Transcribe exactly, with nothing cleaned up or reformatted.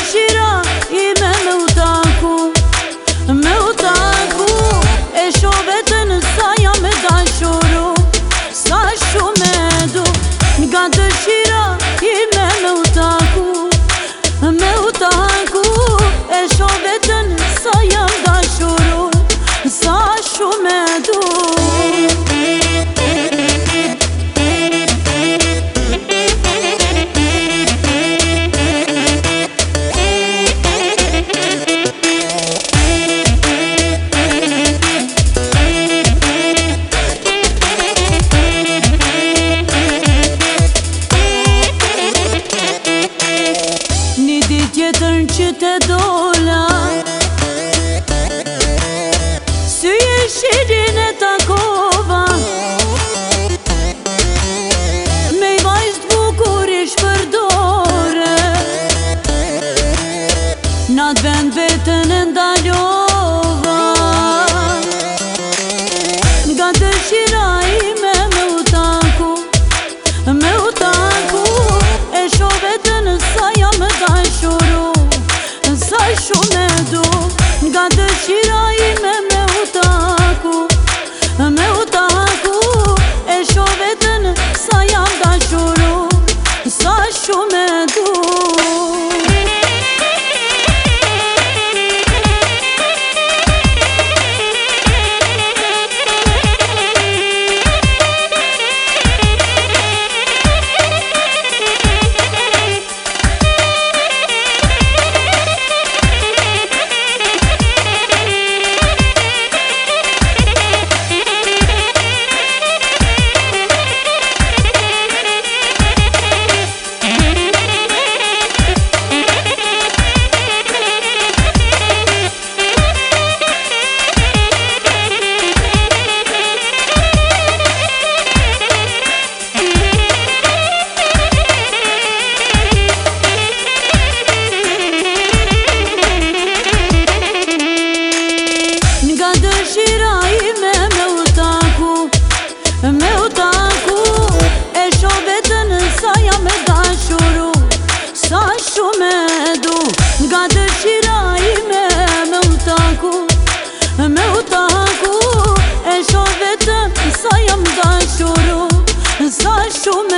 dëshira ime me u taku, me u taku. E shoh vetën sa jam me dashuru, sa shumë e du. Nga dëshira ime me u taku, me u taku. E shoh vetën sa jam dashuru, sa shumë e du. Tjetër që te dola, sy e shirin e takova, me i vajzë t'bukur i shpërdore. N'atë vend vetën e ndalova, nga dëshira ime me u taku, me u taku. E shoh vetën sa jam me dashuru, sa shumë e du. Nga dëshira ime me u taku, me u taku. E shoh vetën sa jam dashuru, sa shumë e du. Dëshira ime me u taku, me u taku. E shoh vetën sa jam me dashuru, sa shumë e du. Nga dëshira ime me u taku, me u taku. E shoh vetën sa jam dashuru, sa shumë